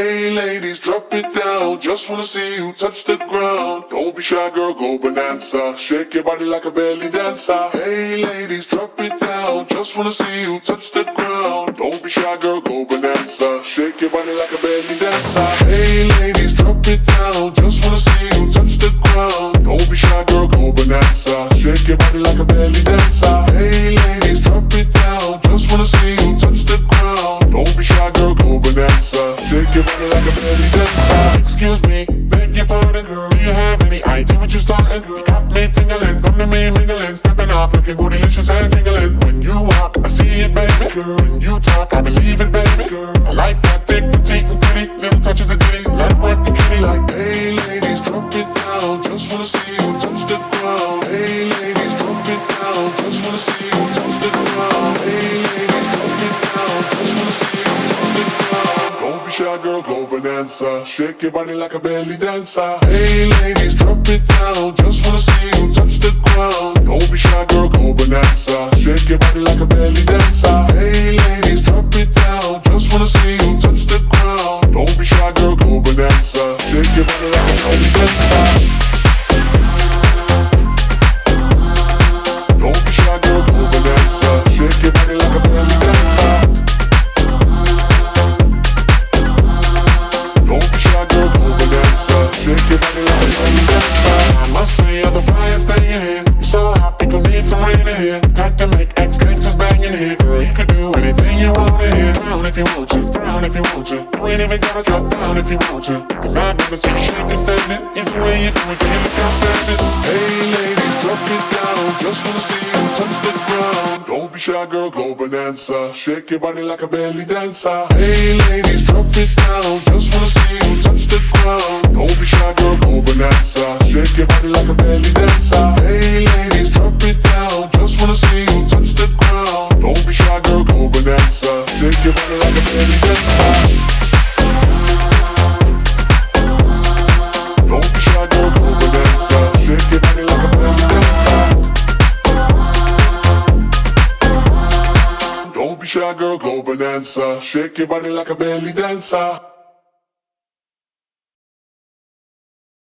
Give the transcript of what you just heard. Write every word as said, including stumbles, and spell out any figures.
Hey ladies, drop it down. Just wanna see you touch the ground. Don't be shy, girl, go bonanza. Shake your body like a belly dancer. Hey ladies, drop it down. Just wanna see you touch the ground. Don't be shy, girl, go bonanza. Shake your body like a belly dancer. Hey ladies, drop it down. Just wanna see you touch the ground. Don't be shy, girl, go bonanza. Shake your body like a belly dancer. Hey ladies, drop it down. Just wanna see you touch the ground. Don't be shy, girl, go bonanza. Shake your body like a belly dancer. Excuse me, beg your pardon, girl. Do you have any idea what you starting, girl? You got me tingling, come to me mingling, stepping off, looking bootylicious and jingling. When you walk, I see it, baby, girl. When you talk, I believe it, baby, girl. I like that thick, petite, and pretty. Little touches of ditty, let it work the kitty. Like, hey ladies, drop it down. Just wanna see you touch the ground. Hey ladies, drop it down. Just wanna see you touch the ground. Hey ladies, drop it down. Just wanna see you touch the ground. Don't be shy, girl, go bonanza. Shake your body like a belly dancer. Hey ladies, drop it down. Just wanna see you touch the ground. Don't be shy, girl, go bonanza. Shake your body like a belly dancer. Hey ladies, drop it down. Just wanna see you touch the ground. Don't be shy, girl, go bonanza. Shake your body like a belly dancer. Don't be shy, girl, go bonanza. Shake your body like a belly dancer. Don't be shy, girl, go bonanza. Shake your body like a belly dancer. I must say you're the brightest thing in here. You're so hot, we gon' need some rain in here. Type to make ex-gangsters bang in here. Girl, you could do anything you want in here. Down if you want to, down if you want to. You ain't even gotta drop down if you want to. Cause I'd rather see you shaking standing. Either way you do it, can you look outstanding? Hey ladies, drop it down. Just wanna see you touch the ground. Don't be shy, girl, go bonanza. Shake your body like a belly dancer. Hey ladies, drop it down. Just wanna see you touch the ground. Don't be shy, girl, go bonanza. Shake your body like a belly dancer. Hey ladies, drop it down. Just wanna see you touch the ground. Don't be shy, girl, go bonanza. Shake your body like a belly dancer. Don't be shy, girl, go bonanza. Shake your body like a belly dancer. Don't be shy, girl, go bonanza. Shake your body like a belly dancer.